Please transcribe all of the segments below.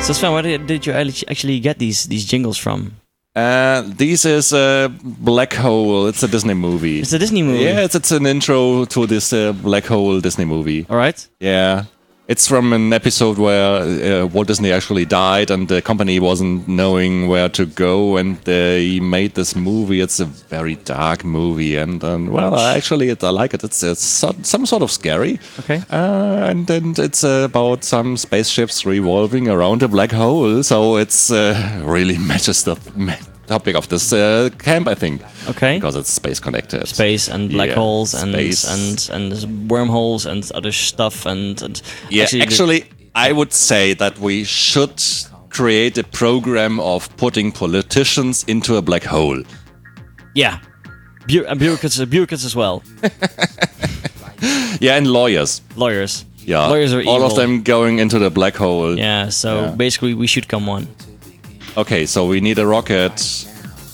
So Sven, where did you actually get these jingles from? This is Black Hole. It's a Disney movie. It's a Disney movie? Yeah, it's an intro to this Black Hole Disney movie. All right. Yeah. It's from an episode where Walt Disney actually died and the company wasn't knowing where to go, and he made this movie. It's a very dark movie, and well, actually, I like it. It's some sort of scary. Okay. And then it's about some spaceships revolving around a black hole, so it's really matches the topic of this camp, I think. Okay. Because it's space connected. Space and black holes and space. and wormholes and other stuff and yeah. Actually, I would say that we should create a program of putting politicians into a black hole. Yeah. Bureaucrats as well. Yeah, and lawyers. Lawyers. Yeah. Lawyers are evil. All of them going into the black hole. Yeah, so basically we should come one. Okay, so we need a rocket.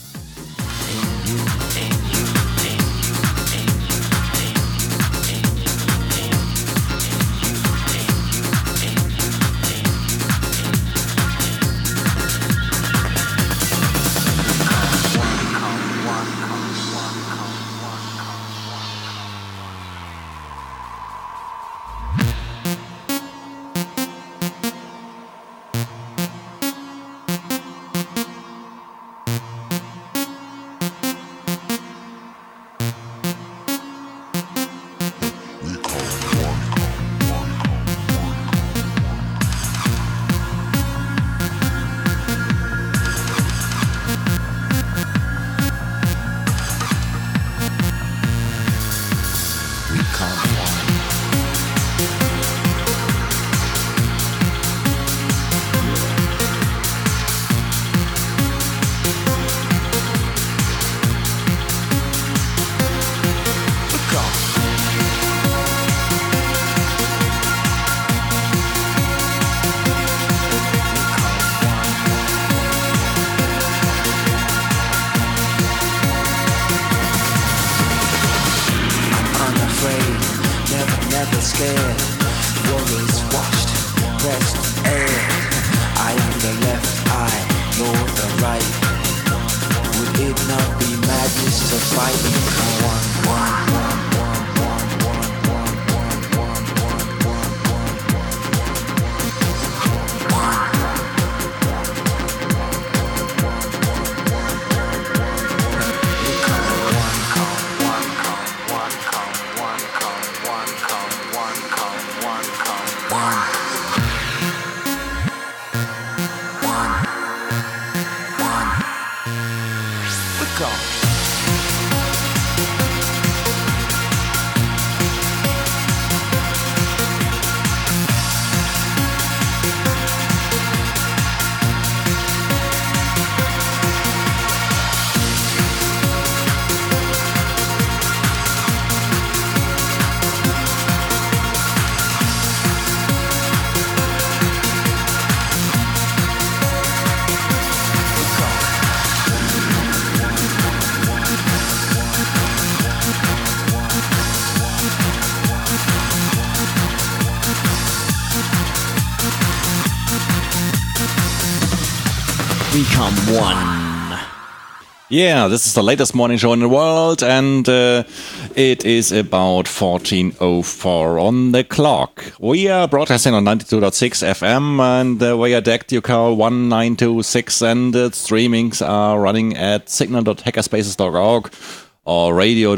Become one. Yeah, this is the latest morning show in the world, and it is about 14:04 on the clock. We are broadcasting on 92.6 FM, and we are DECT UCAL 1926, and streamings are running at signal.hackerspaces.org or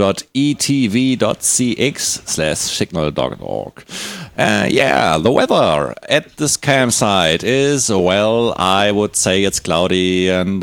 radio.etv.cx/signal.org. Yeah, the weather at this campsite is, well, I would say it's cloudy and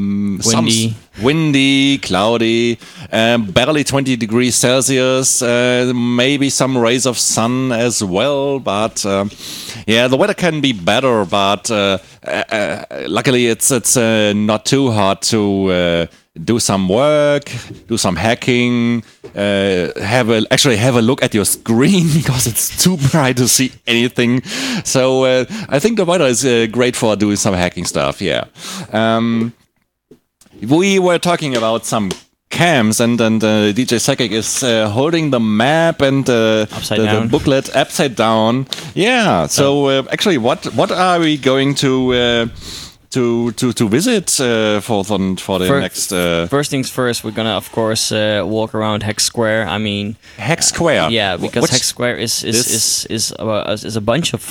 windy, cloudy, barely 20 degrees Celsius, maybe some rays of sun as well, but yeah, the weather can be better, but luckily it's not too hot to do some work, do some hacking, have a look at your screen because it's too bright to see anything. So I think the weather is great for doing some hacking stuff. Yeah. We were talking about some cams, and DJ Psychic is holding the map and Upside the down. booklet upside down. Yeah. So actually, what are we going to visit for the next First things first, we're gonna of course walk around Hex Square. I mean, Hex Square? yeah, because Which- Hex Square is a bunch of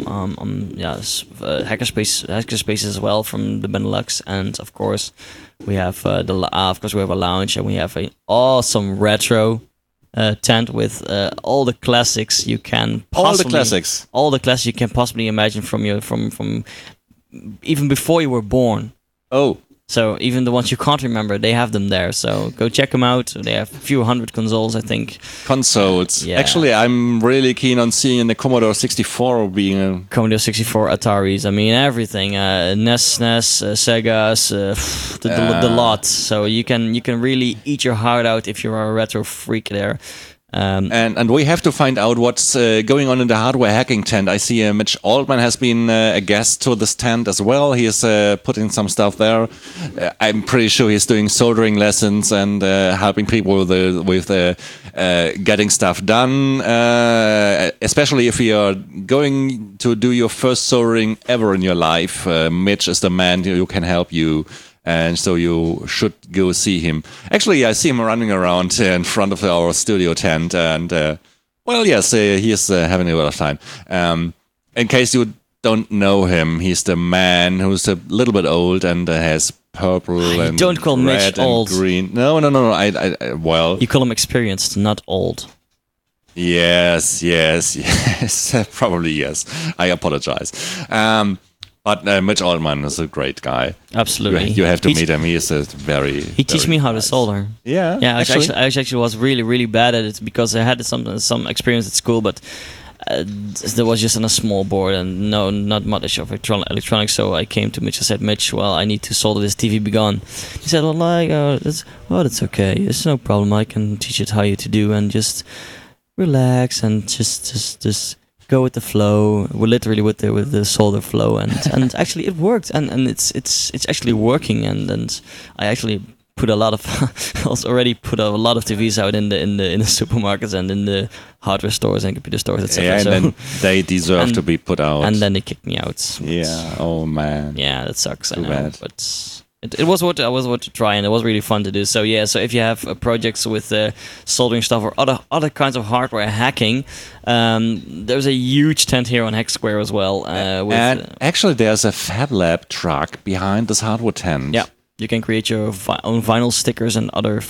hackerspaces as well from the Benelux, and of course we have we have a lounge, and we have an awesome retro tent with all the classics you can possibly, all the classics you can possibly imagine from even before you were born. Oh, So even the ones you can't remember, they have them there. So go check them out. They have a few hundred consoles, I think. consoles. Yeah. Actually, I'm really keen on seeing the Commodore 64 being a... Commodore 64, Ataris, I mean everything. NES, SNES, Segas, the lot. So you can really eat your heart out if you're a retro freak there. And we have to find out what's going on in the hardware hacking tent. I see Mitch Altman has been a guest to this tent as well. He is putting some stuff there. I'm pretty sure he's doing soldering lessons and helping people with getting stuff done. Especially if you are going to do your first soldering ever in your life, Mitch is the man who can help you. And so you should go see him. Actually, I see him running around in front of our studio tent. And, well, yes, he is having a lot of time. In case you don't know him, he's the man who's a little bit old and has purple and don't call Mitch red old. and green. No. Well, You call him experienced, not old. yes. Probably yes. I apologize. But Mitch Altman is a great guy. Absolutely. You have to He meet him. He is a very... He teach me how to solder. Yeah, Yeah, I actually was really, really bad at it because I had some experience at school, but there was just on a small board and not much of electronics. So I came to Mitch and said, Mitch, well, I need to solder this TV be gone. He said, that's okay. It's no problem. I can teach it how you to do and just relax and just go with the flow. We're literally with the solder flow, and actually it worked, and it's actually working, and I actually put a lot of already put a lot of TVs out in the supermarkets and in the hardware stores and computer stores, etc. Yeah, and So- then they deserve and- to be put out. and then they kicked me out. yeah, oh man. Yeah, that sucks. I Too know, bad. but it was what I was what to try, and it was really fun to do. So yeah, so if you have projects with soldering stuff or other kinds of hardware hacking, there's a huge tent here on Hex Square as well. And actually, there's a Fab Lab truck behind this hardware tent. yeah, you can create your own vinyl stickers and other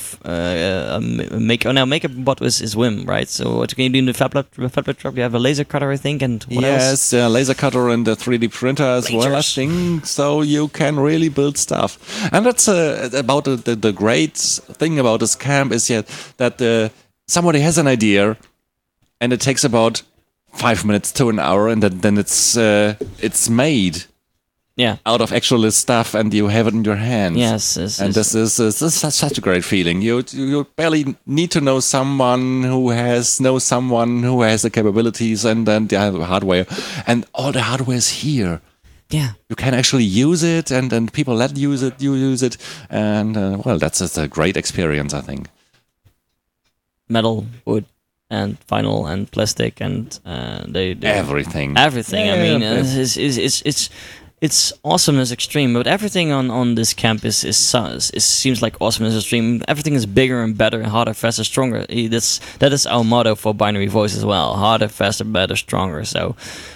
MakerBot is Wim, right? So what can you do in the Fab Lab truck? You have a laser cutter, I think, and what else? Yes, laser cutter and the 3D printer as well, I Lasers. think. So you can really build stuff. And that's about the great thing about this camp is that somebody has an idea and it takes about 5 minutes to an hour, and then it's made Yeah. out of actual stuff, and you have it in your hands. Yes. And this is such a great feeling. You barely need to know someone who has the capabilities and then the hardware, and all the hardware is here. Yeah. You can actually use it, and people let you use it, and well, that's a great experience, I think. Metal, wood, and vinyl and plastic and they Everything. everything. I mean, Yeah. it's awesomeness extreme. But everything on this camp is seems like awesomeness extreme. Everything is bigger and better, harder, faster, stronger. That is our motto for Binary Voice as well: harder, faster, better, stronger. So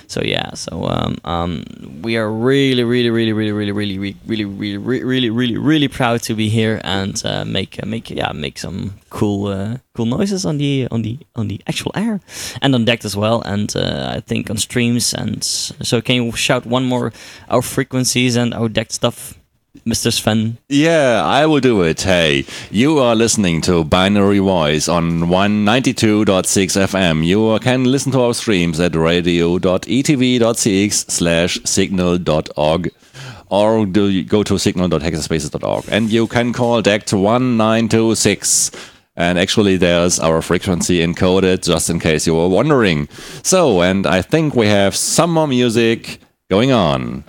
we are really proud to be here and make some cool noises on the actual air and on deck as well, and I think on streams. And so can you shout one more our frequencies and our deck stuff, Mr. Sven? Yeah, I will do it. Hey, you are listening to Binary Voice on 192.6 FM. You can listen to our streams at radio.etv.cx/signal.org, or go to signal.hackerspaces.org, and you can call DECT 1926. And actually, there's our frequency encoded, just in case you were wondering. So, and I think we have some more music going on.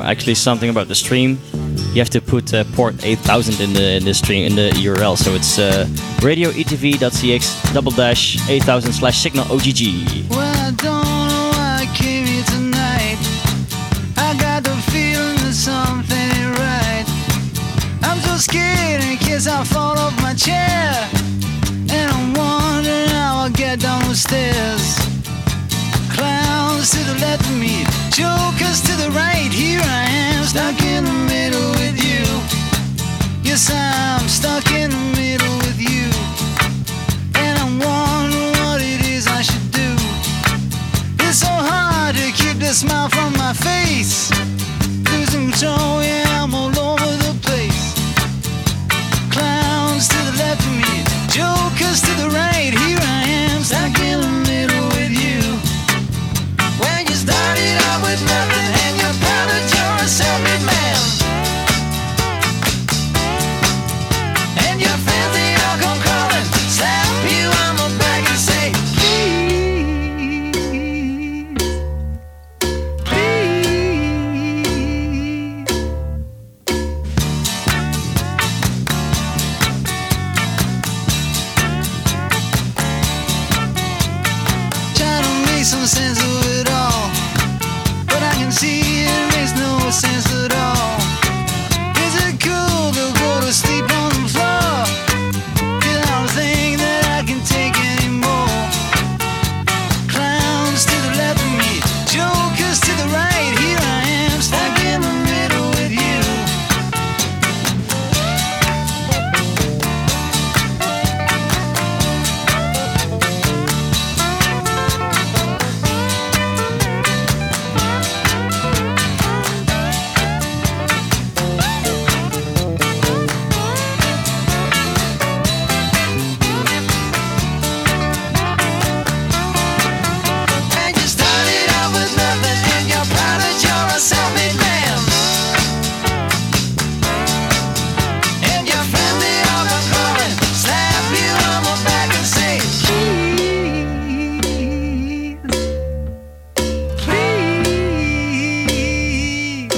actually something about the stream. You have to put port 8000 in the stream in the URL. So it's radioetv.cx/8000/signal OGG. Well, I don't know why I came here tonight. I got the feeling that something ain't right. I'm so scared in case I fall off my chair, and I'm wondering how I'll get down the stairs. Clowns to the left of me, jokers to the right. Here I am, stuck in the middle with you. Yes, I'm stuck in the middle with you, and I'm wondering what it is I should do. It's so hard to keep the smile from my face. Losing control, yeah, I'm all over the place. Clowns to the left of me, jokers to the right. Here I am, stuck in the middle with you. When you started out with nothing and you're proud that you're a self-made man, and your friends they all come crawling, slap you on the back and say, please, please. Try to make some sense of it all, but I can see it makes no sense at all. Is it cool to go to sleep on the floor? 'Cause I don't think that I can take anymore. Clowns to the left of me, jokers to the right. Here I am, stuck in the middle with you. And you started out with nothing and you're proud that you're a self-made man. And your friend they all come calling, slap you on the back and say, please, please.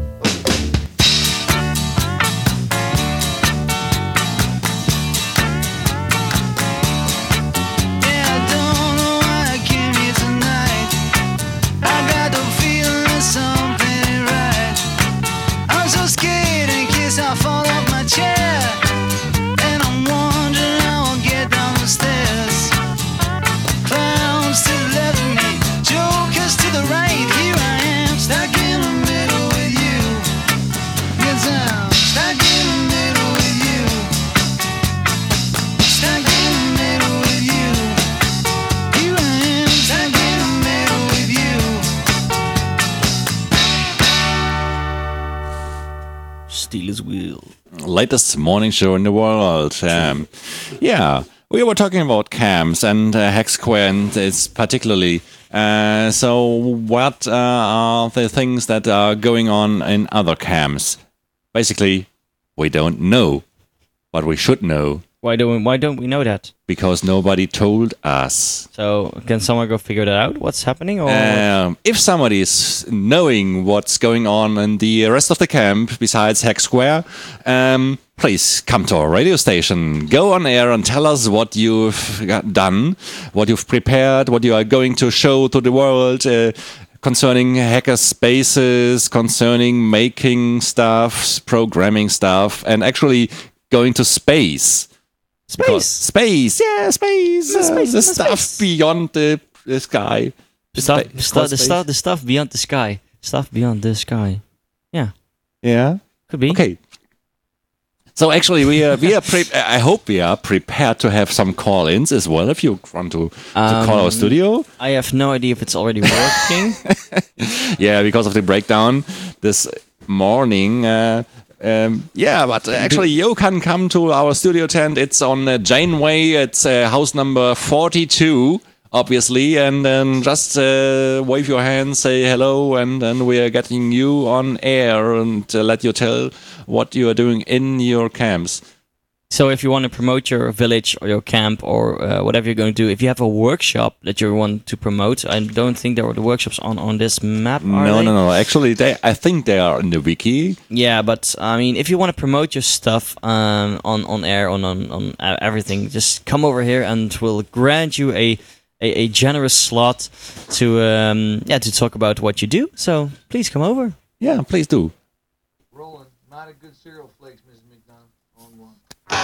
Yeah, I don't know why I came here tonight. I got the feeling that something ain't right. I'm so scared in case I fall off my chair, and I'm wondering how I'll get down the stairs. Clowns to the left of me, jokers to the right. Here I am, stuck in the middle with you. Yes, I'm stuck in the middle with you. Stuck in the middle with you. Here I am, stuck in the middle with you. Steelers Wheel. Latest morning show in the world. Yeah, we were talking about camps and Hack Square, and it's particularly. So, what are the things that are going on in other camps? Basically, we don't know, but we should know Why don't we know that? because nobody told us. So can someone go figure that out? What's happening? Or If somebody is knowing what's going on in the rest of the camp besides Hack Square, please come to our radio station. Go on air and tell us what you've done, what you've prepared, what you are going to show to the world concerning hacker spaces, concerning making stuff, programming stuff, and actually going to space. Because space, yeah, space. The stuff beyond the sky. the stuff beyond the sky. Stuff beyond the sky. Yeah, Yeah. could be. Okay. So actually, we are I hope we are prepared to have some call-ins as well. If you want to call our studio, I have no idea if it's already working. yeah, because of the breakdown this morning. But actually, you can come to our studio tent. It's on Janeway. It's house number 42, obviously, and then just wave your hand, say hello, and then we are getting you on air and let you tell what you are doing in your camps. So if you want to promote your village or your camp or whatever you're going to do, if you have a workshop that you want to promote, I don't think there were the workshops on this map. Are No, they? no. Actually, I think they are in the wiki. Yeah, but I mean, if you want to promote your stuff on air, on everything, just come over here and we'll grant you a generous slot to talk about what you do. So please come over. Yeah, please do. Roland, not a good cereal flakes, Mrs. McDonald. On one.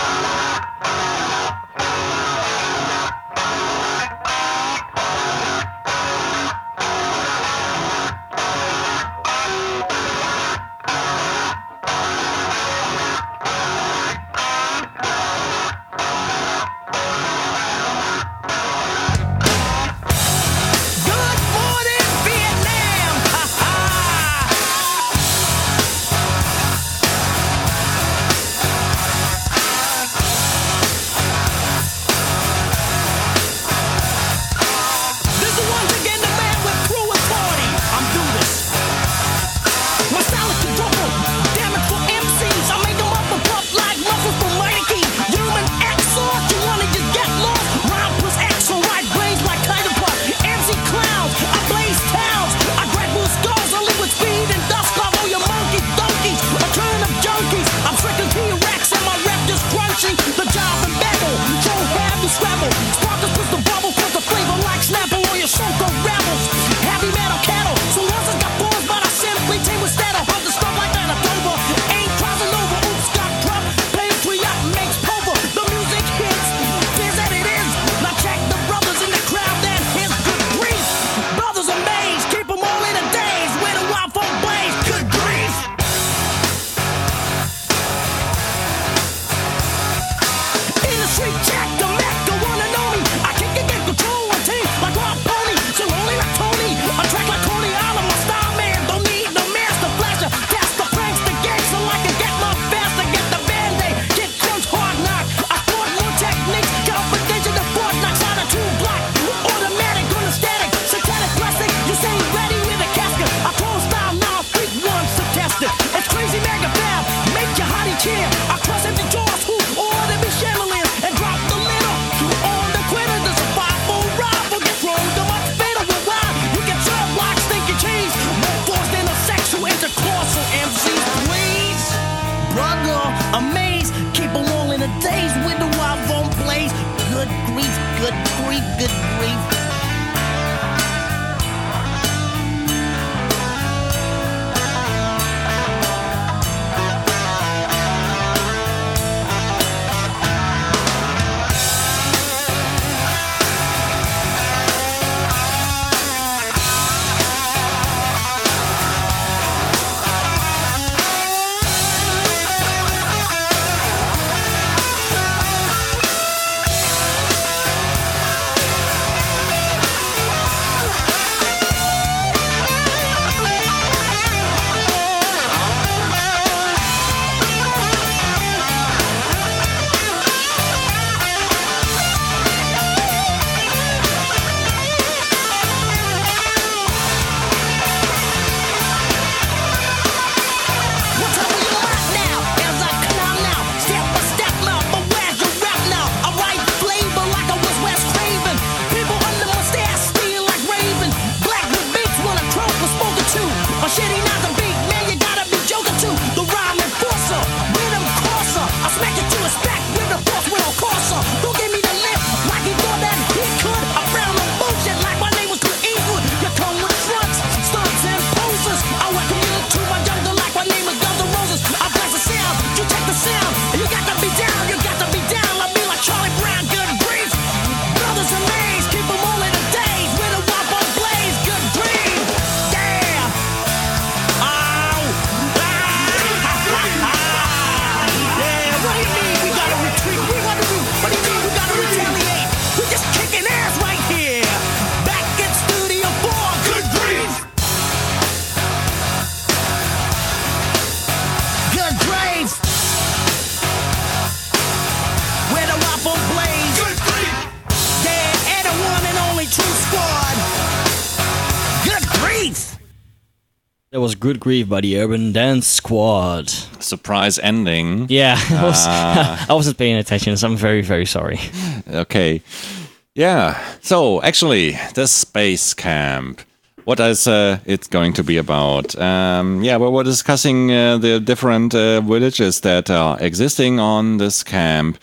Good morning, Vietnam! Ha ha! That was Good Grief by the Urban Dance Squad. Surprise ending. Yeah, I wasn't paying attention, so I'm very, very sorry. Okay. Yeah. So actually, the space camp. What is it going to be about? We're discussing the different villages that are existing on this camp.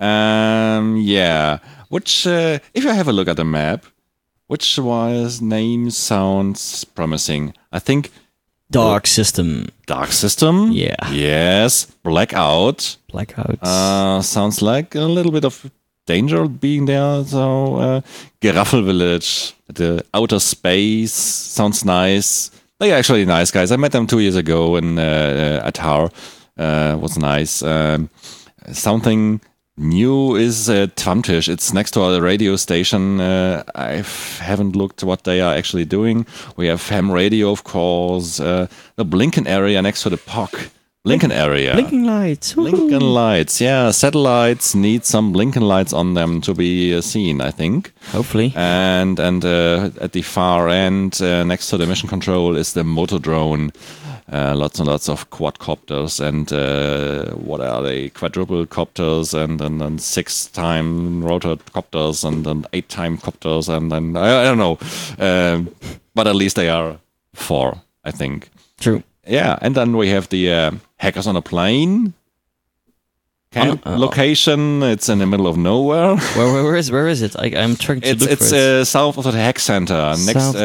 Which, if you have a look at the map, which one's name sounds promising? I think Dark System. Dark System. Yeah. Yes. Blackout. Sounds like a little bit of danger being there. So, Geraffel Village, the outer space, sounds nice. They're actually nice guys. I met them 2 years ago in Atar. Was nice. Something new is Tramtisch. It's next to our radio station. I haven't looked what they are actually doing. We have ham radio, of course. The Blinken area next to the POC. Blinken area. Blinking lights. Blinken lights. Yeah, satellites need some blinken lights on them to be seen, I think. Hopefully. And at the far end, next to the mission control, is the motor drone. Lots and lots of quadcopters and what are they? Quadruple copters and 6-time rotor copters and 8-time copters and then I don't know, but at least they are 4, I think. True. Yeah, and then we have the hackers on a plane camp location. It's in the middle of nowhere. Where is it? I'm trying to look for it. It's south of the hack center,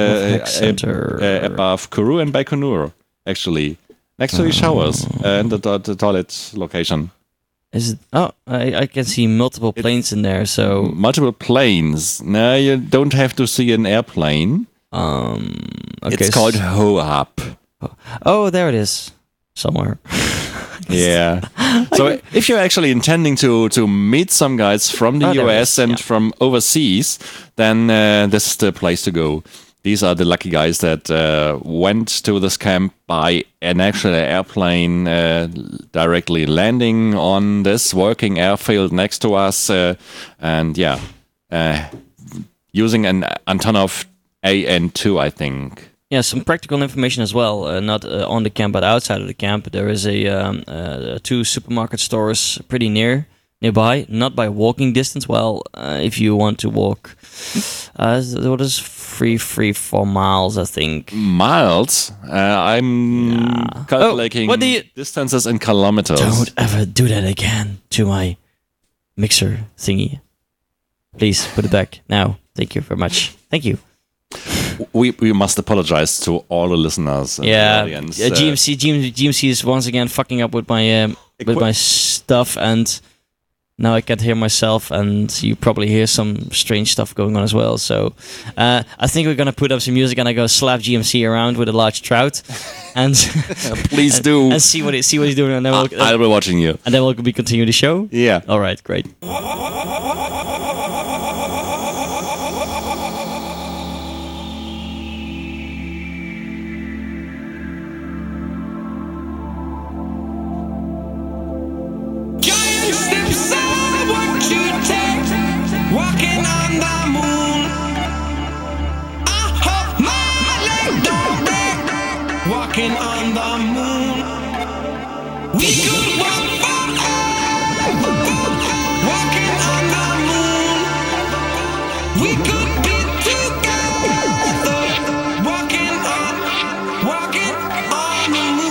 above Kourou and Baikonur. Actually, next to the showers and the toilet location. Is it? Oh, I can see multiple planes in there. So multiple planes. No, you don't have to see an airplane. Okay, it's called HOAP. Oh, there it is. Somewhere. Yeah. So if you're actually intending to meet some guys from the US and from overseas, then this is the place to go. These are the lucky guys that went to this camp by an actual airplane directly landing on this working airfield next to us. Using an Antonov AN2, I think. Yeah, some practical information as well. Not on the camp, but outside of the camp. There is 2 supermarket stores pretty nearby, not by walking distance. Well, if you want to walk, what is 4 miles, I think. Miles? I'm calculating distances in kilometers. Don't ever do that again to my mixer thingy. Please put it back now. Thank you very much. Thank you. We must apologize to all the listeners. And the audience. GMC is once again fucking up with my stuff, and now I can't hear myself, and you probably hear some strange stuff going on as well. So I think we're gonna put up some music, and I go slap GMC around with a large trout, and please do and see what he's doing, and then I'll be watching you, and then we'll be continue the show. Yeah. All right. Great. Walking on the moon, I hope my leg don't break. Walking on the moon, we could walk forever. Walking on the moon, we could be together. Walking on the moon.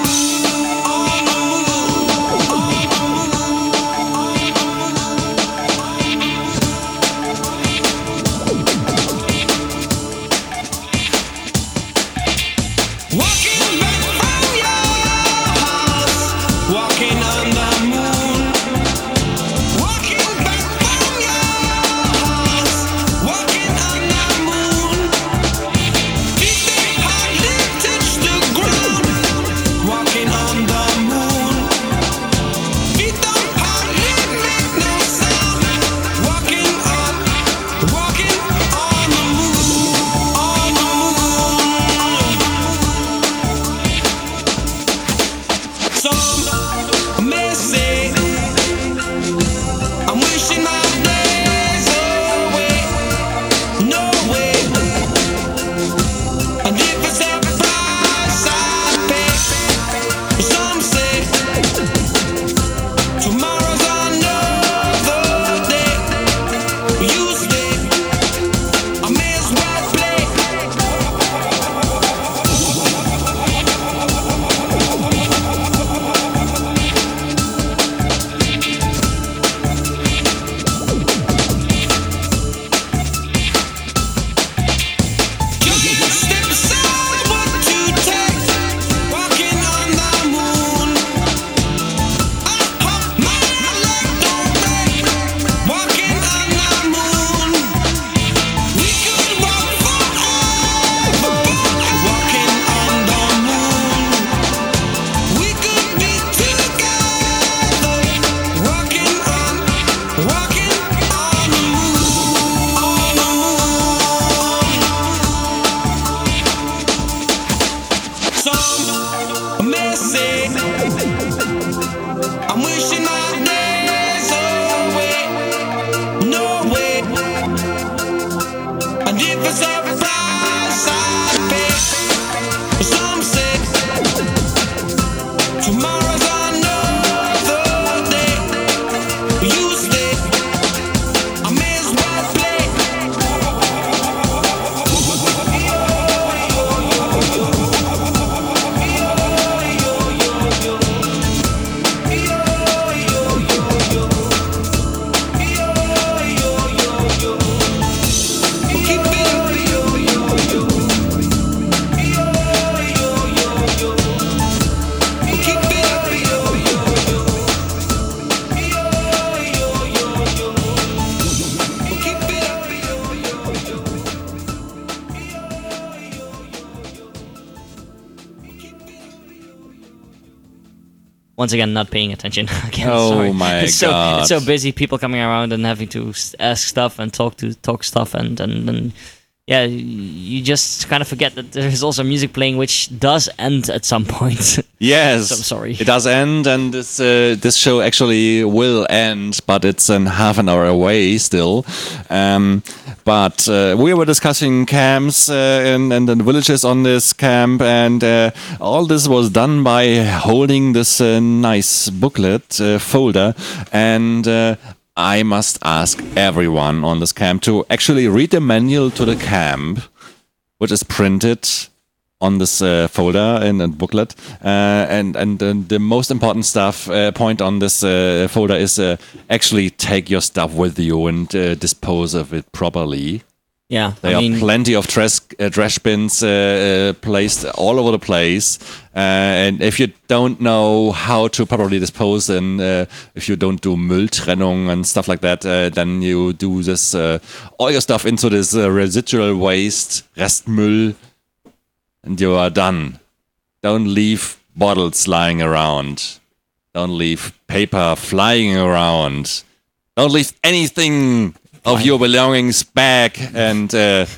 Walking back from your house, walking on the once again, not paying attention. Again, Oh sorry. my it's God. It's so busy, people coming around and having to ask stuff and talk stuff, and yeah, you just kind of forget that there's also music playing, which does end at some point. Yes, So I'm sorry. It does end, and this show actually will end, but it's in half an hour away still. But we were discussing camps and the villages on this camp, and all this was done by holding this nice booklet folder, and I must ask everyone on this camp to actually read the manual to the camp, which is printed on this folder in a booklet, and the most important point on this folder is actually take your stuff with you and dispose of it properly. Yeah, There I are mean, plenty of trash bins placed all over the place, and if you don't know how to properly dispose, and if you don't do Mülltrennung and stuff like that, then you do this all your stuff into this residual waste, Restmüll, and you are done. Don't leave bottles lying around. Don't leave paper flying around. Don't leave anything of your belongings back, and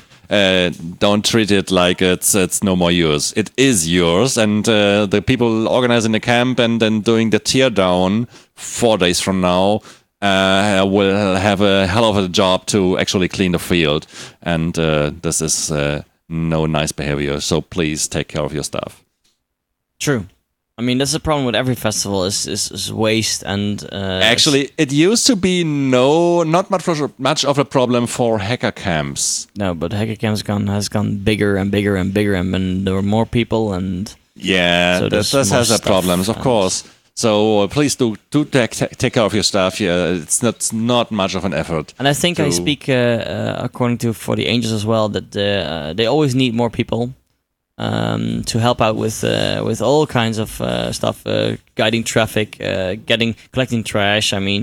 don't treat it like it's no more yours. It is yours, and the people organizing the camp and then doing the tear down 4 days from now will have a hell of a job to actually clean the field, and this is no nice behavior. So please take care of your stuff. true. I mean, that's the problem with every festival is waste and Actually, it used to be not much of a problem for hacker camps. no, but Hacker Camps has gone bigger and bigger and bigger, and there were more people, and Yeah, So this there's more has stuff problems, of and- course. So please do take care of your stuff. Yeah, it's not much of an effort. I think I to- speak according to For the Angels as well, that they always need more people to help out with all kinds of stuff, guiding traffic, collecting trash. I mean,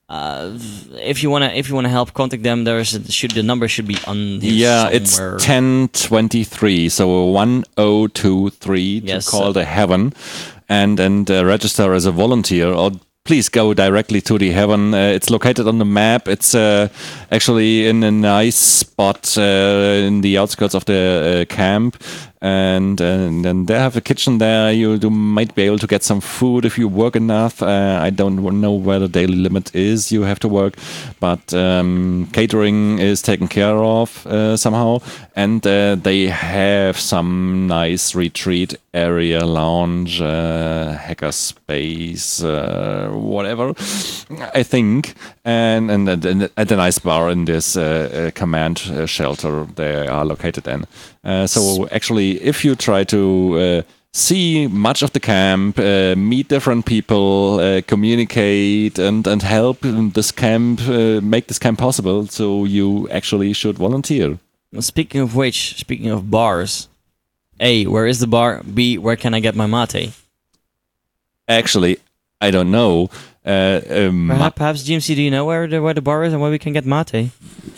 if you wanna help, contact them. The number should be on here Yeah, it's somewhere. 1023, so 1023 Yes, to call sir. the Heaven and register as a volunteer, or please go directly to the Heaven. It's located on the map. It's actually in a nice spot in the outskirts of the camp. And then they have a kitchen there. You might be able to get some food if you work enough. I don't know where the daily limit is you have to work, but catering is taken care of somehow. And they have some nice retreat area, lounge, hacker space, whatever, I think. And at a nice bar in this command shelter they are located in. So actually, if you try to see much of the camp, meet different people, communicate, and help this camp, make this camp possible, so you actually should volunteer. Speaking of which, speaking of bars, A, where is the bar? B, where can I get my mate? Actually, I don't know. Perhaps GMC, do you know where the bar is and where we can get mate?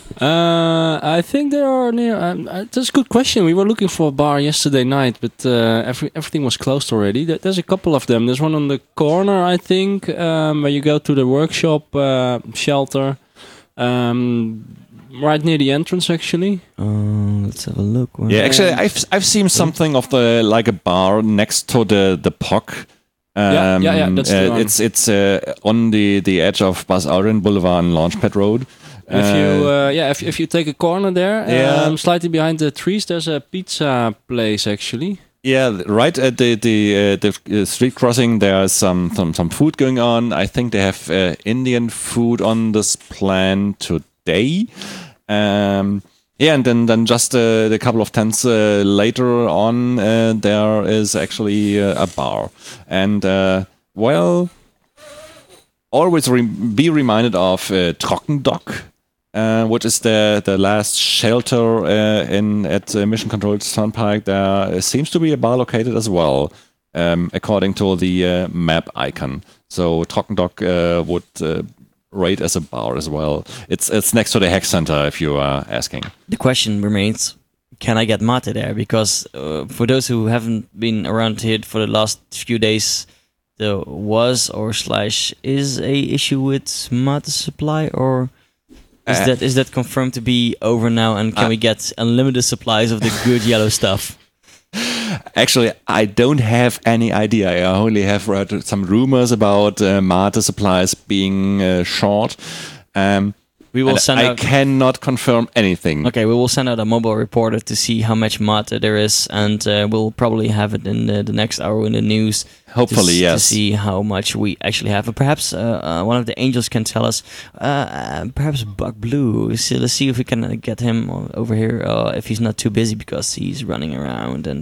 I think they are near. That's a good question. We were looking for a bar yesterday night, but everything was closed already. There's a couple of them. There's one on the corner, I think, where you go to the workshop shelter, right near the entrance, actually. Let's have a look. Yeah, actually, I've seen something of the like a bar next to the POC. Yeah, that's the one. It's on the edge of Bas Audrin Boulevard and Launchpad Road. If you take a corner there, Yeah. slightly behind the trees, there's a pizza place actually. Yeah, right at the street crossing, there's some food going on. I think they have Indian food on this plan today. Yeah, and then just a couple of tents later on, there is actually a bar. And, always be reminded of Trockendock, which is the last shelter at Mission Control Turnpike. There seems to be a bar located as well, according to the map icon. So Trockendock would rate as a bar as well. It's next to the Hack Center, if you are asking. The question remains, can I get mate there? Because for those who haven't been around here for the last few days, there was or slash is a issue with mate supply, or is that confirmed to be over now? And can we get unlimited supplies of the good yellow stuff? Actually, I don't have any idea. I only have read some rumors about mate supplies being short. We will and send I out. cannot confirm anything. Okay, we will send out a mobile reporter to see how much mate there is, and we'll probably have it in the next hour in the news. Hopefully, to yes. see how much we actually have. Perhaps one of the angels can tell us. Perhaps Buck Blue. So let's see if we can get him over here. If he's not too busy because he's running around, and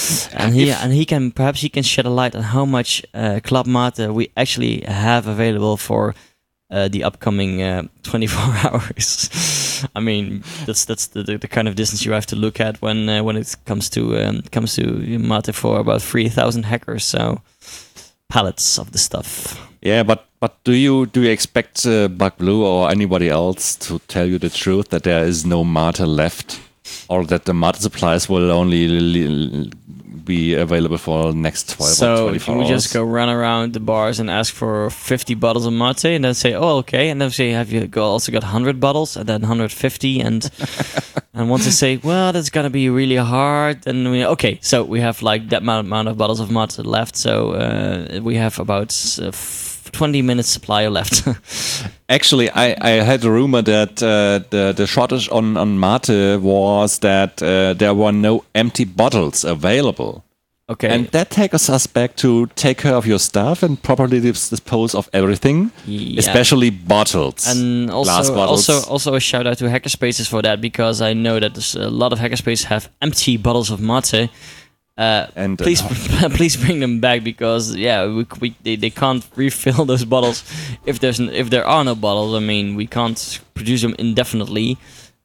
he can shed a light on how much Club Mate we actually have available for the upcoming 24 hours. I mean, that's the kind of distance you have to look at when it comes to Mate for about 3,000 hackers. So pallets of the stuff. Yeah, but do you expect Buck Blue or anybody else to tell you the truth that there is no mate left, or that the mate supplies will only be available for the next 12 or 24 can we hours? just go run around the bars and ask for 50 bottles of mate, and then say, oh, okay, and then say, have you also got 100 bottles, and then 150, and and once they say, well, that's gonna be really hard, and okay, so we have like that amount of bottles of mate left, so we have about 20 minutes supply left. Actually, I had a rumor that the shortage on mate was that there were no empty bottles available. Okay. And that takes us back to take care of your stuff and properly dispose of everything, especially bottles. And glass bottles. also a shout out to Hackerspaces for that, because I know that there's a lot of Hackerspaces have empty bottles of mate. And please bring them back, because they can't refill those bottles if there are no bottles. I mean, we can't produce them indefinitely.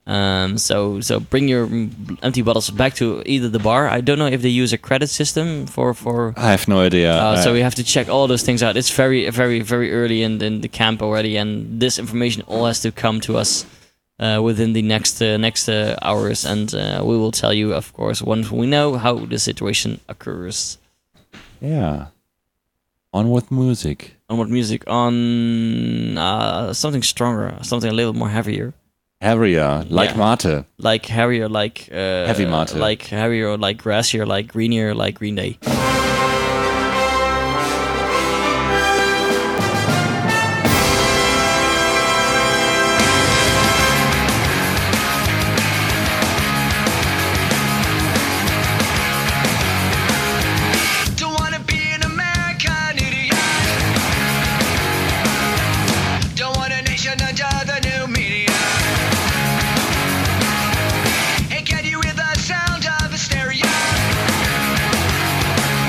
So bring your empty bottles back to either the bar. I don't know if they use a credit system for. I have no idea. So we have to check all those things out. It's very, very, very early in the camp already, and this information all has to come to us within the next hours, and we will tell you, of course, once we know how the situation occurs. Yeah. On with music. On what music? On something stronger, something a little more heavier. Heavier, like mate. Like heavier, like Heavy mate. Like heavier, like grassier, like greenier, like Green Day. Don't wanna be an American idiot. Don't want a nation under the new media. Hey, can you hear the sound of hysteria?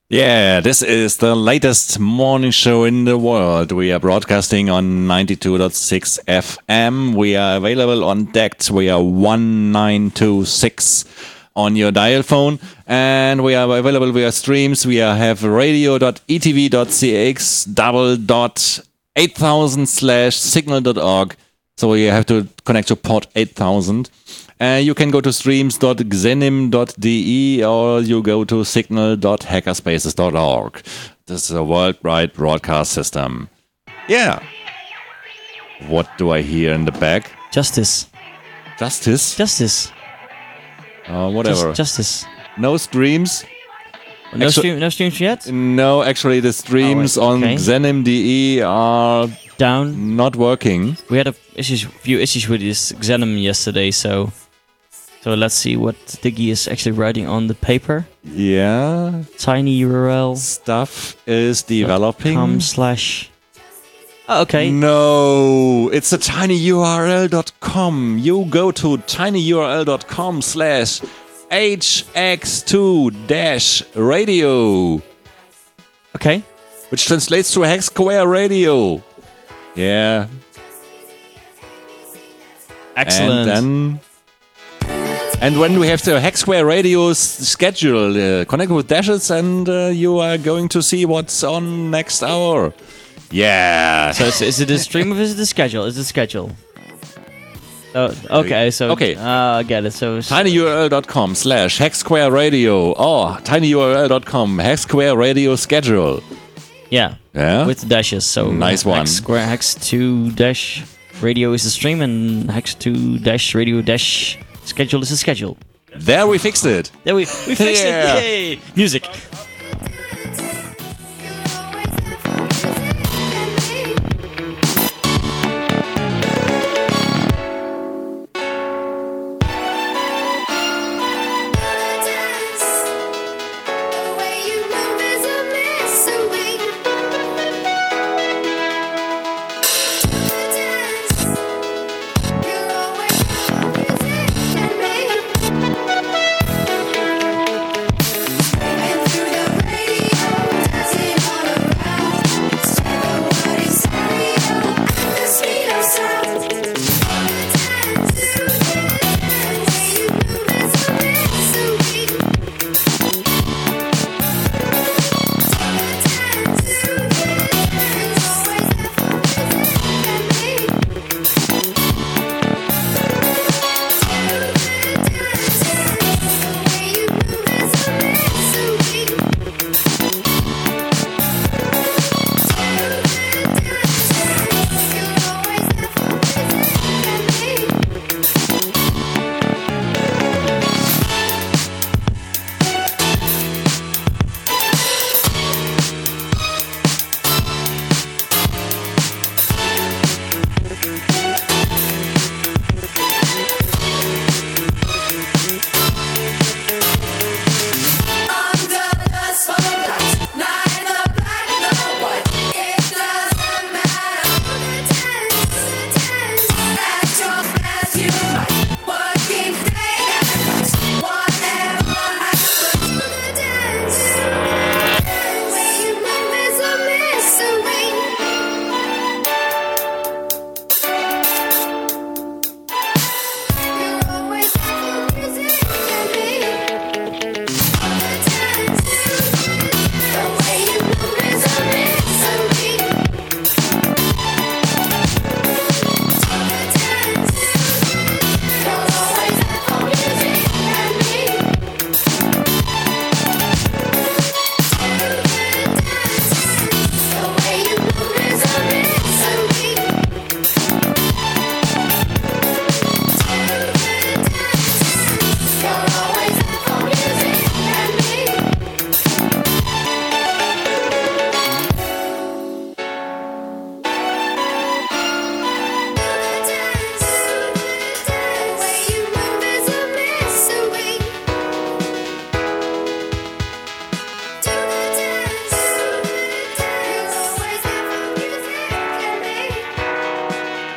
Yeah, this is the latest morning show in the world. We are broadcasting on 92.6 FM. We are available on DECT. We are 1926 on your dial phone. And we are available via streams. We have radio.etv.cx /8000/signal.org. So you have to connect to port 8000. You can go to streams.xenim.de or you go to signal.hackerspaces.org. This is a worldwide broadcast system. Yeah. What do I hear in the back? Justice. Justice? Justice. Whatever. Justice. No streams? No streams yet? No, actually the streams on xenim.de are down, not working. We had few issues with this Xenim yesterday, so let's see what Diggy is actually writing on the paper. Yeah. Tiny URL. Stuff is developing. Oh, okay. No, it's a tinyurl.com. You go to tinyurl.com/hx2-radio. Okay. Which translates to Hex Square Radio. Yeah. Excellent. And when we have the Hex Square Radio schedule, connect with dashes and you are going to see what's on next hour. Yeah. So is it a stream or is it the schedule? It's the schedule. Oh, okay. So okay. I get it. So tinyurl.com/Hex Square Radio or tinyurl.com Hex Square Radio schedule. Yeah. With the dashes. So nice one. Hex2-radio is the stream and Hex2-radio schedule is the schedule. There we fixed it. We fixed it. Yay! Music.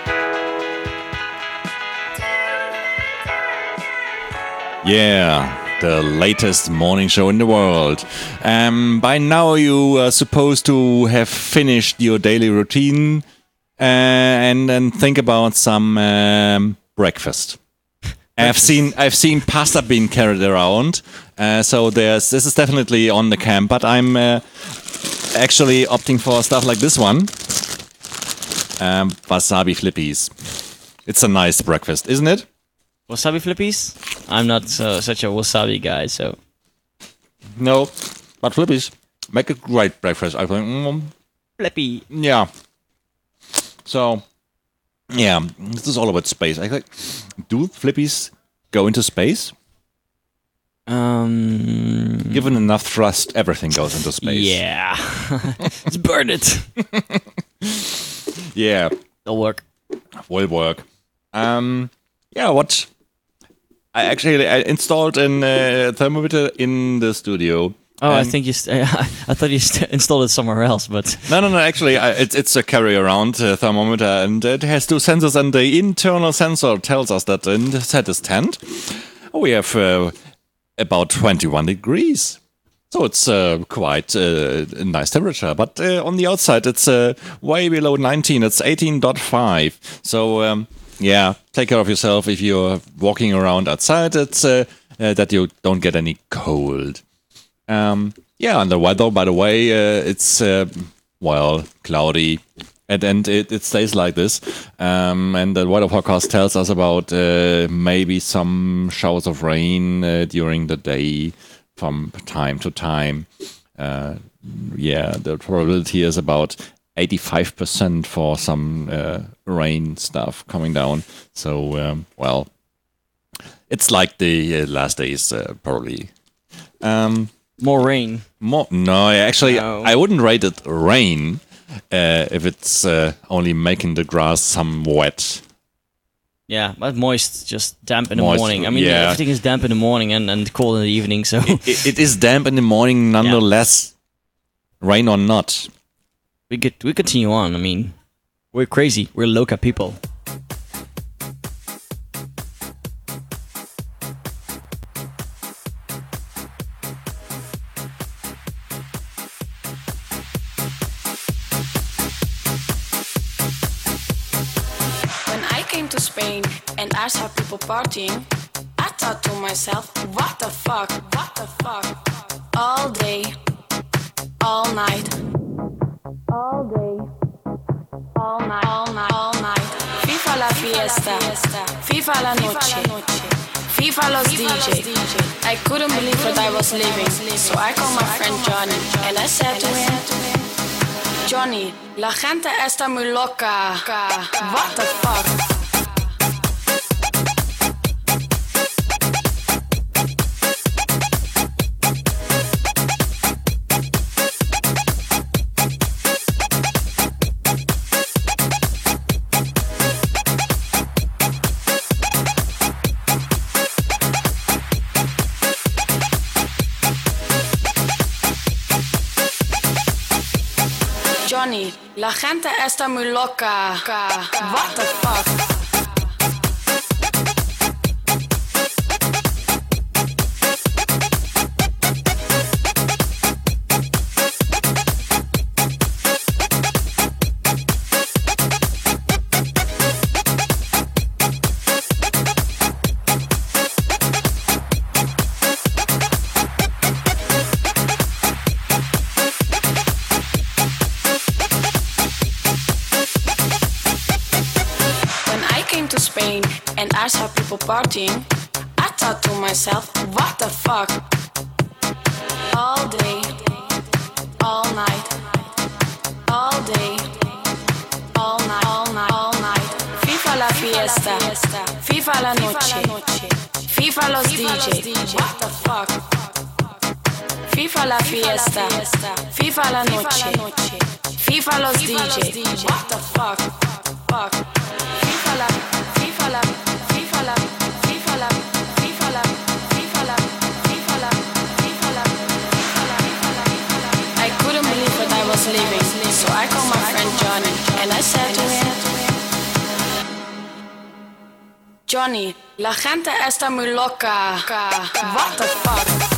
Yeah, the latest morning show in the world. By now you are supposed to have finished your daily routine and then think about some breakfast. I've seen pasta being carried around, so this is definitely on the camp. But I'm actually opting for stuff like this one, wasabi flippies. It's a nice breakfast, isn't it? Wasabi flippies? I'm not such a wasabi guy, so... No, but flippies make a great breakfast, I think. Flippy. Yeah. So, yeah, this is all about space. I think, do flippies go into space? Given enough thrust, everything goes into space. Yeah. Let's burn it. Yeah. It'll work. Will work. Yeah, what? I installed a thermometer in the studio. Oh, I think I thought you installed it somewhere else, but... No. Actually, it's a carry-around thermometer, and it has two sensors, and the internal sensor tells us that in the set tent, we have about 21 degrees. So it's quite a nice temperature. But on the outside, it's way below 19. It's 18.5. So, yeah, take care of yourself if you're walking around outside. It's that you don't get any cold. Yeah, and the weather, by the way, it's, cloudy. And it stays like this. And the weather forecast tells us about maybe some showers of rain during the day from time to time. Yeah, the probability is about 85% for some rain stuff coming down. So, it's like the last days, probably. More rain. No, actually, No. I wouldn't rate it rain if it's only making the grass some wet. Yeah, but moist, just damp in the Moist, morning. I mean, yeah. everything is damp in the morning and cold in the evening, so... It is damp in the morning, nonetheless, rain or not. we continue on. I mean, we're crazy. We're loca people. When I came to Spain and I saw people partying, I thought to myself, what the fuck, what the fuck? All day, all night, all day, all night, all night, all night. FIFA la fiesta, FIFA la noche, FIFA los DJ. I couldn't believe that I was leaving, so I called my friend Johnny and I said to him, Johnny, la gente está muy loca. What the fuck? Johnny, la gente está muy loca. What the fuck? Spain and I saw people partying, I thought to myself, what the fuck? All day, all night, all day, all night, all night, all night. FIFA la fiesta, FIFA la noche, FIFA los DJ. What the fuck? FIFA la fiesta, FIFA la noche, FIFA los DJ. What the fuck? Fuck. FIFA la, FIFA la, FIFA la, FIFA la, FIFA la, FIFA la, FIFA la, FIFA la, FIFA la. I couldn't believe that I was leaving, so I called my friend Johnny and I said to him, Johnny, la gente está muy loca. What the fuck?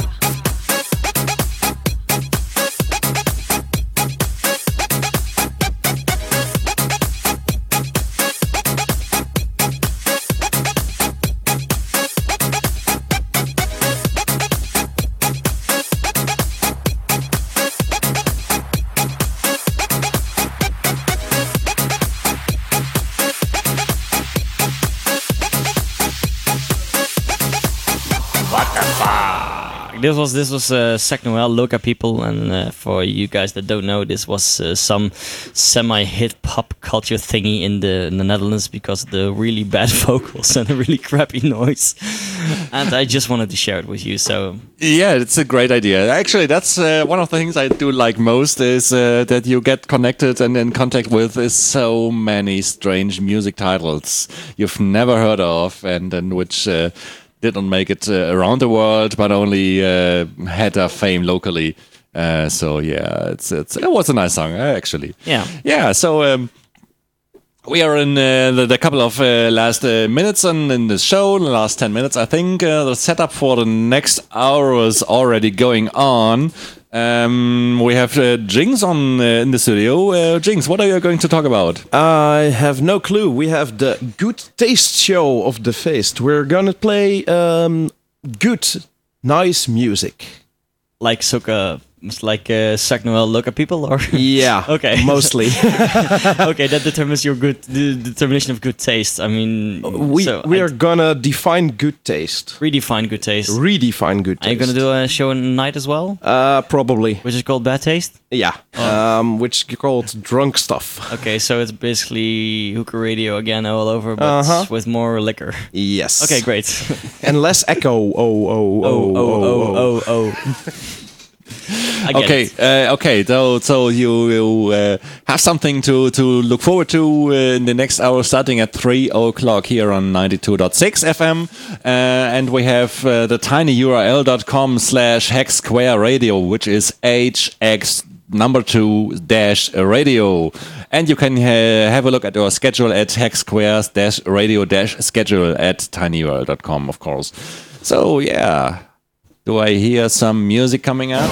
This was Sak Noel, Loca People, and for you guys that don't know, this was some semi-hip hop culture thingy in the Netherlands because of the really bad vocals and a really crappy noise. And I just wanted to share it with you. So yeah, it's a great idea. Actually, that's one of the things I do like most is that you get connected and in contact with so many strange music titles you've never heard of and which didn't make it around the world, but only had a fame locally. So yeah, it was a nice song actually. Yeah. So we are in the couple of last minutes in the show, the last 10 minutes. I think the setup for the next hour is already going on. We have Jinx on in the studio. Jinx, what are you going to talk about? I have no clue. We have the Good Taste show of the Feest. We're gonna play good, nice music. like Sak Noel, Loca People, or yeah, okay, mostly. Okay, that determines your the determination of good taste. I mean, we are gonna define good taste. Redefine good taste. Redefine good taste. Are you gonna do a show in the night as well? Probably. Which is called Bad Taste. Yeah. Which is called Drunk Stuff. Okay, so it's basically hookah radio again all over, but with more liquor. Yes. Okay, great. And less echo. Oh. Okay. So you have something to look forward to in the next hour, starting at 3:00 here on 92.6 FM, and we have the tinyurl.com/hex square radio, which is HX2-radio, and you can have a look at our schedule at hex-squares-radio-schedule at tinyurl.com, of course. So yeah. Do I hear some music coming up?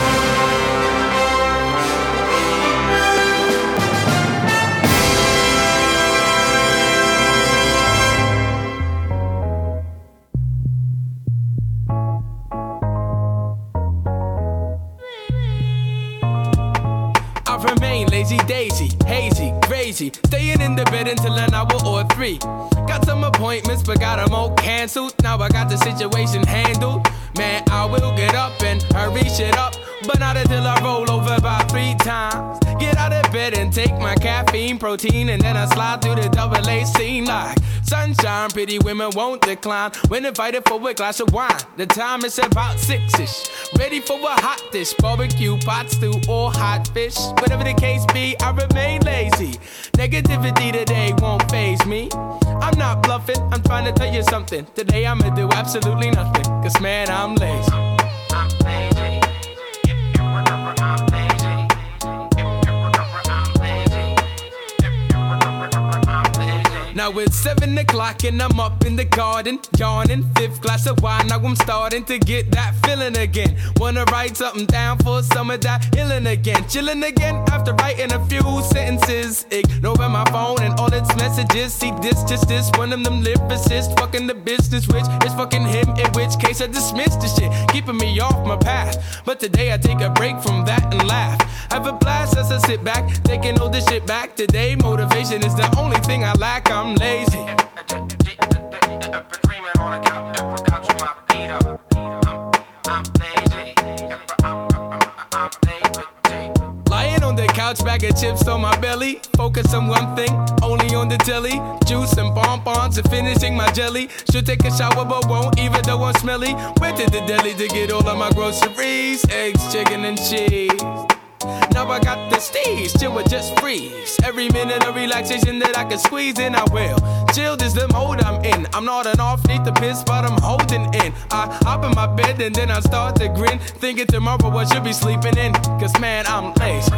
I remain lazy daisy, hazy, crazy, staying in the bed until an hour or 3. Got some appointments, but got them all canceled. Now I got the situation handled. Man, I will get up and hurry shit up, but not until I roll over about 3 times. Get out of bed and take my caffeine, protein, and then I slide through the double A scene like sunshine. Pretty women won't decline when invited for a glass of wine. The time is about 6-ish, ready for a hot dish, barbecue, pot stew, or hot fish. Whatever the case be, I remain lazy. Negativity today won't faze me. I'm not bluffing, I'm trying to tell you something. Today I'ma do absolutely nothing, cause man, I'm lazy. I'm lazy. Now it's 7 o'clock and I'm up in the garden, yawning, 5th glass of wine. Now I'm starting to get that feeling again. Wanna write something down for some of that healing again. Chilling again after writing a few sentences. Ignoring my phone and all its messages. See this, just this, one of them lyricists. Fucking the business, which is fucking him. In which case I dismiss the shit, keeping me off my path. But today I take a break from that and laugh. Have a blast as I sit back, taking all this shit back. Today motivation is the only thing I lack. I'm lazy. Lying on the couch, bag of chips on my belly. Focus on one thing, only on the telly. Juice and bonbons and finishing my jelly. Should take a shower but won't, even though I'm smelly. Went to the deli to get all of my groceries. Eggs, chicken and cheese. Now I got the steez, chill with just freeze. Every minute of relaxation that I can squeeze in, I will. Chilled is the mode I'm in. I'm not an off, need the piss, but I'm holding in. I hop in my bed and then I start to grin, thinking tomorrow I should be sleeping in. Cause man, I'm lazy.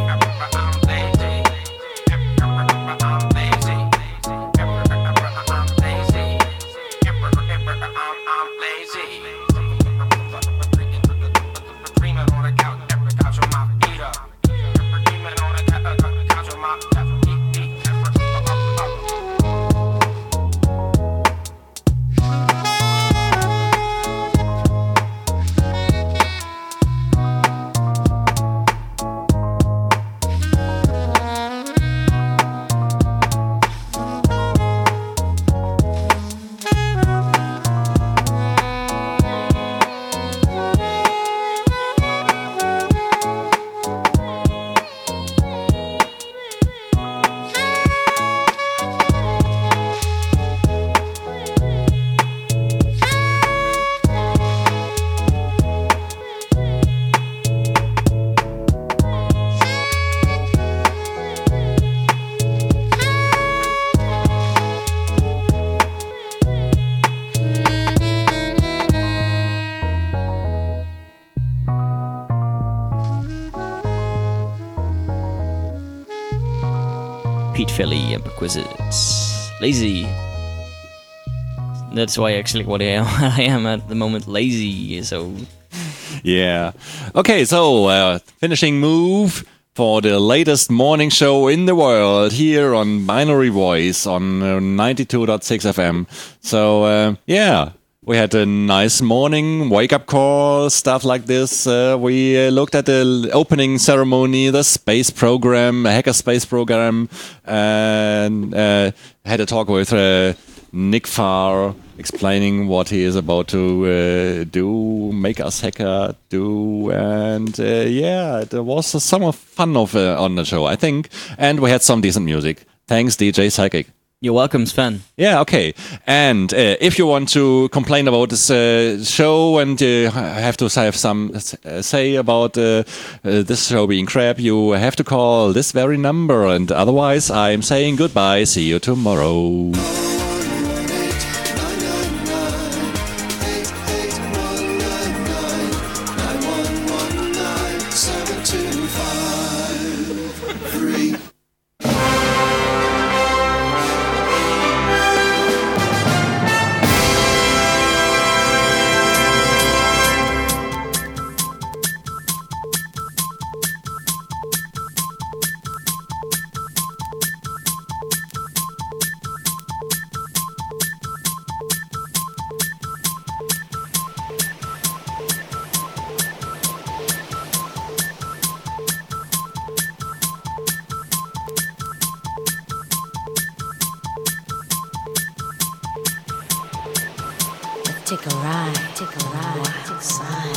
Pete Philly and Perquisites. Lazy. That's why actually what I am at the moment, lazy. So Yeah. Okay, so finishing move for the latest morning show in the world here on Binary Voice on 92.6 FM. So yeah, we had a nice morning wake-up call, stuff like this. We looked at the opening ceremony, the space program, hacker space program, and had a talk with Nick Farr, explaining what he is about to do, make us hacker do, and yeah, there was some fun on the show, I think, and we had some decent music. Thanks, DJ Psychic. You're welcome, Sven. Yeah, okay. And if you want to complain about this show and have to have some say about this show being crap, you have to call this very number. And otherwise, I'm saying goodbye. See you tomorrow. Take a ride outside.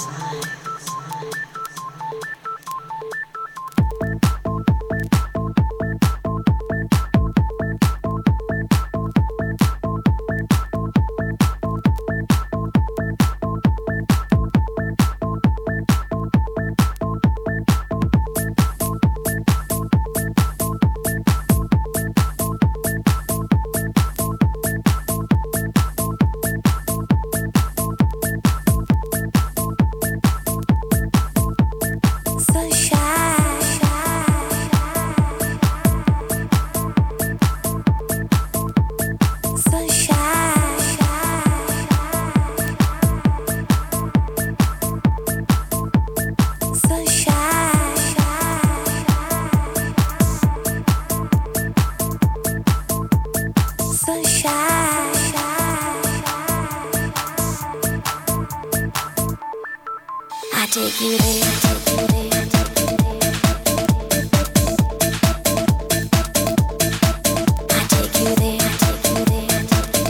Take you there, take you there. I take you there, take you there.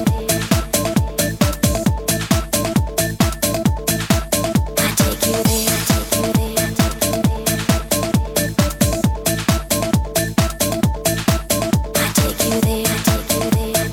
I take you there, take you there. I take you there, take you there.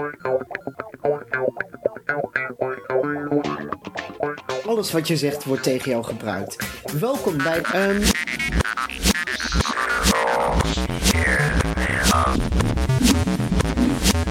Alles wat je zegt wordt tegen jou gebruikt. Welkom bij